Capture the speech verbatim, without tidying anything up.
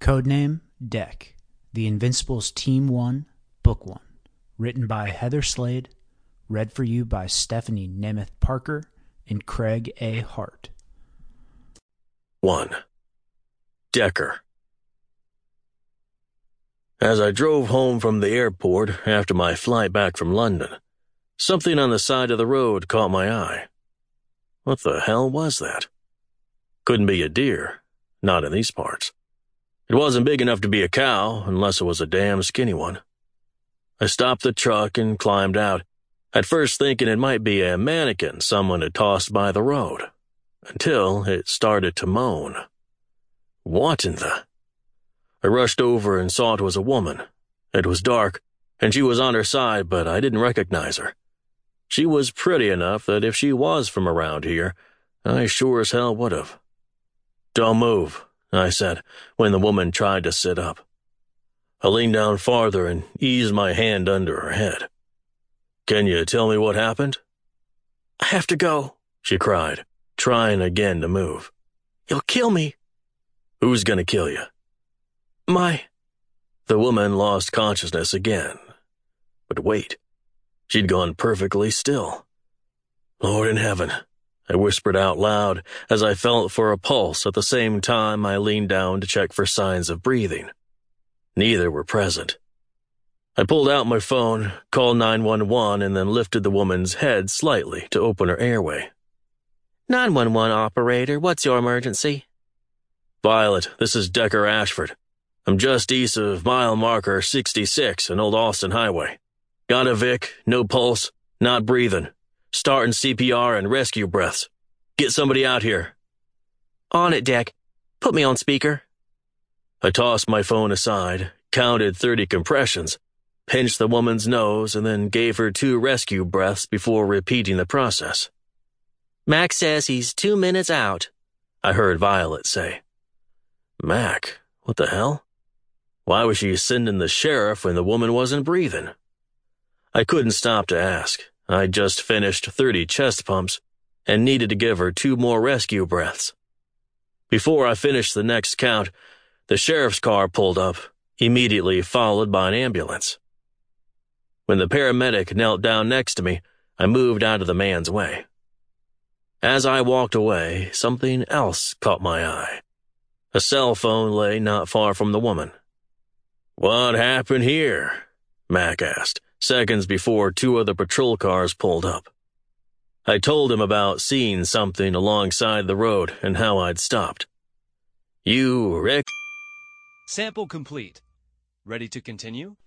Codename Deck, The Invincibles Team one, Book one. Written by Heather Slade. Read for you by Stephanie Nemeth Parker and Craig A. Hart. one. Decker. As I drove home from the airport after my flight back from London, something on the side of the road caught my eye. What the hell was that? Couldn't be a deer, not in these parts. It wasn't big enough to be a cow, unless it was a damn skinny one. I stopped the truck and climbed out, at first thinking it might be a mannequin someone had tossed by the road, until it started to moan. What in the... I rushed over and saw it was a woman. It was dark, and she was on her side, but I didn't recognize her. She was pretty enough that if she was from around here, I sure as hell would have. "Don't move," I said, when the woman tried to sit up. I leaned down farther and eased my hand under her head. "Can you tell me what happened?" "I have to go," she cried, trying again to move. "You'll kill me." "Who's gonna kill you?" My... The woman lost consciousness again. But wait, she'd gone perfectly still. "Lord in heaven," I whispered out loud as I felt for a pulse at the same time I leaned down to check for signs of breathing. Neither were present. I pulled out my phone, called nine one one, and then lifted the woman's head slightly to open her airway. nine one one operator, what's your emergency? "Violet, this is Decker Ashford. I'm just east of mile marker sixty-six on Old Austin Highway. Got a Vic, no pulse, not breathing. Starting C P R and rescue breaths. Get somebody out here." "On it, Deck. Put me on speaker." I tossed my phone aside, counted thirty compressions, pinched the woman's nose, and then gave her two rescue breaths before repeating the process. "Mac says he's two minutes out," I heard Violet say. Mac? What the hell? Why was she sending the sheriff when the woman wasn't breathing? I couldn't stop to ask. I'd just finished thirty chest pumps and needed to give her two more rescue breaths. Before I finished the next count, the sheriff's car pulled up, immediately followed by an ambulance. When the paramedic knelt down next to me, I moved out of the man's way. As I walked away, something else caught my eye. A cell phone lay not far from the woman. "What happened here?" Mac asked, seconds before two other patrol cars pulled up. I told him about seeing something alongside the road and how I'd stopped. "You, Rick?" Sample complete. Ready to continue?